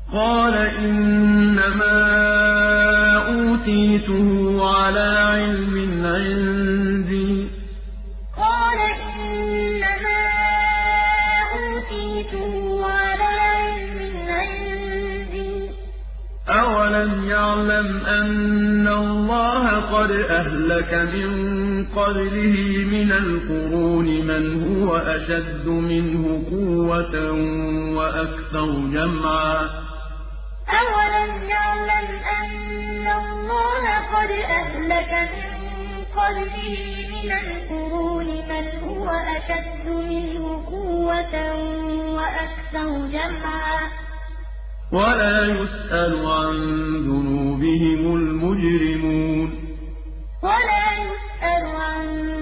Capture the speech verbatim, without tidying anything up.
قَالَ إِنَّمَا أُوتِيتُهُ عَلَىٰ عِلْمٍ عِندِي ۚ أَوَلَمْ يَعْلَمْ أَنَّ اللَّهَ قَدْ أَهْلَكَ مِن قَبْلِهِ مِنَ الْقُرُونِ مَنْ هُوَ أَشَدُّ مِنْهُ قُوَّةً وَأَكْثَرُ جَمْعًا أَوَلَمْ يَعْلَمْ أَنَّ اللَّهَ قَدْ أَهْلَكَ مِن قَبْلِهِ مِنَ الْقُرُونِ مَنْ هُوَ أَشَدُّ مِنْهُ قُوَّةً وَأَكْثَرُ جَمْعًا وَلَا يُسْأَلُ عَن ذُنُوبِهِمُ الْمُجْرِمُونَ وَلَا يُسْأَلُ عَن